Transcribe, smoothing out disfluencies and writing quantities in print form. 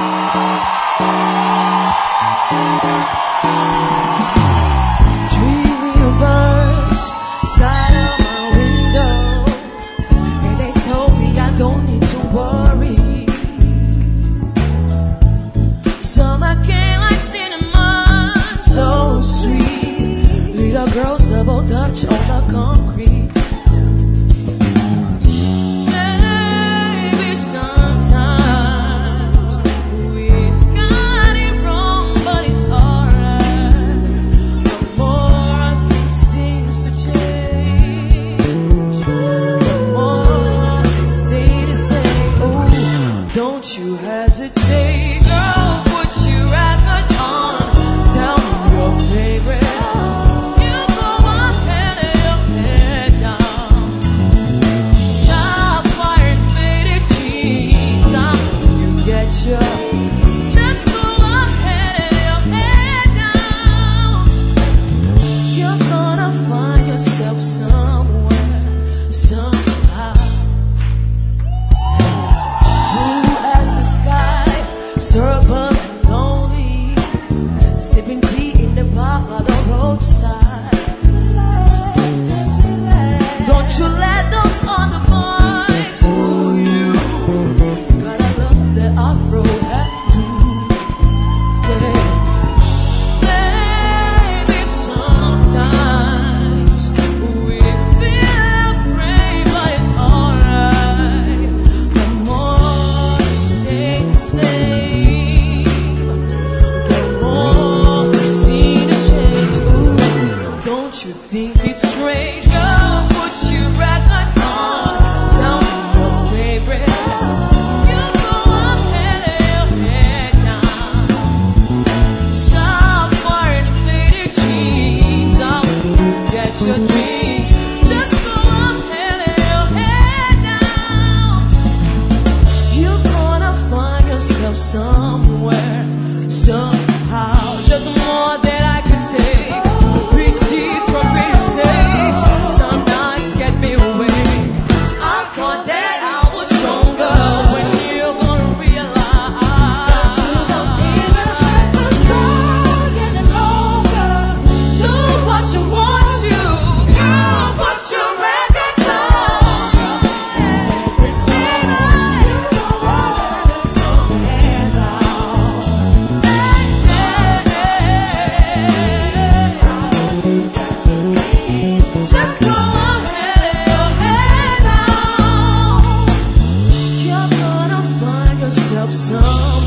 Three little birds sat out my window, and they told me I don't need to worry. Summer came like cinnamon, so sweet. Little girls double dutch on the concrete. Maybe sometimes we've got it wrong, but it's alright. The more things seem to change, the more they stay the same. Oh, don't you hesitate, girl, put your records on. Tell me your favorite. You go ahead and your head down. Stop wearing faded jeans. You get your. Just go ahead and your head down. You're gonna find yourself somewhere, somehow. Blue as the sky, suburban and lonely, sipping tea in the bar by the roadside. Don't you let those other boys fool you. You gotta love that Afro hat too. Yeah. Maybe sometimes we feel afraid, but it's alright. The more we stay the same, the more we see the change. Ooh, don't you think it's strange? Girl, put your records on. Tell me your favorite. You go ahead and your head down. Stop wearing faded jeans. I will get your dreams. Just go ahead and your head down. You're gonna find yourself somewhere, somehow. Just more than I could take. Pictures from mistakes. Some nights get me awake. I thought that I was stronger. When you're gonna realize you don't even have control any longer. Do what you want to, girl. Put your records on. Just go ahead and your head down. You're gonna find yourself some.